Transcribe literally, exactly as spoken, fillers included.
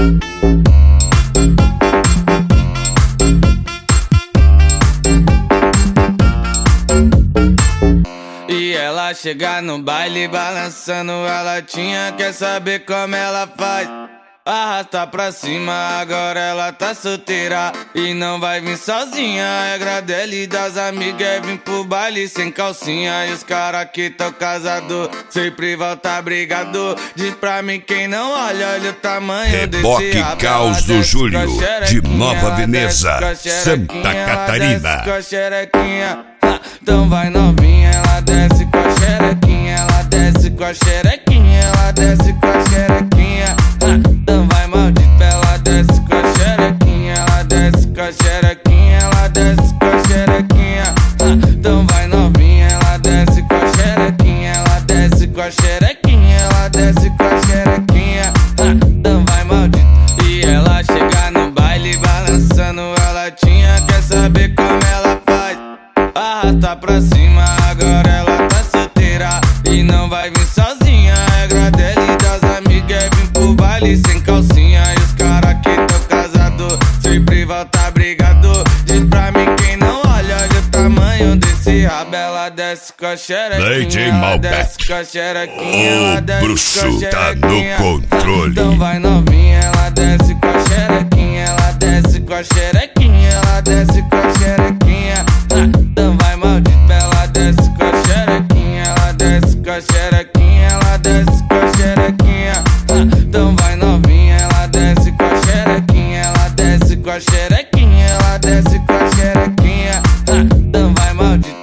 E ela chega no baile balançando a latinha, quer saber como ela faz? Arrasta pra cima, agora ela tá solteira e não vai vir sozinha. A regra dela e das amigas é vir pro baile sem calcinha. E os cara que tão casado sempre volta brigado. Diz pra mim quem não olha, olha o tamanho Reboque desse rabo. Caos do Júlio, de Nova Veneza, Santa Catarina. Com a xerequinha, então vai novinha, ela desce com a xerequinha, ela desce com a xerequinha, ela desce com a xerequinha. Então vai maldita, ela desce com a xerequinha, ela desce com a xerequinha, ela desce com a xerequinha. Então vai novinha, ela desce com a xerequinha, ela desce com a xerequinha, ela desce com a xerequinha. Então vai maldita. E ela chega no baile balançando a latinha, quer saber como ela faz? Arrasta pra cima, agora ela tá solteira e não vai vir sozinha. A regra dela e das amigas é vir pro baile sem calcinha. E os cara que tão casado sempre volta brigado. Diz pra mim quem não olha, olha o tamanho desse rabo. Ela desce com a xerequinha, ela desce com a xerequinha, ela desce com a xerequinha. Tá no controle. Então vai novinha, ela desce com a xerequinha, ela desce com a xerequinha, ela desce com a xerequinha. Então vai maldita, ela desce com a xerequinha, ela desce com a xerequinha, ela desce com a xerequinha. Então vai novinha, ela desce com a xerequinha, ela desce com a xerequinha, ela desce com a xerequinha. Então vai maldita.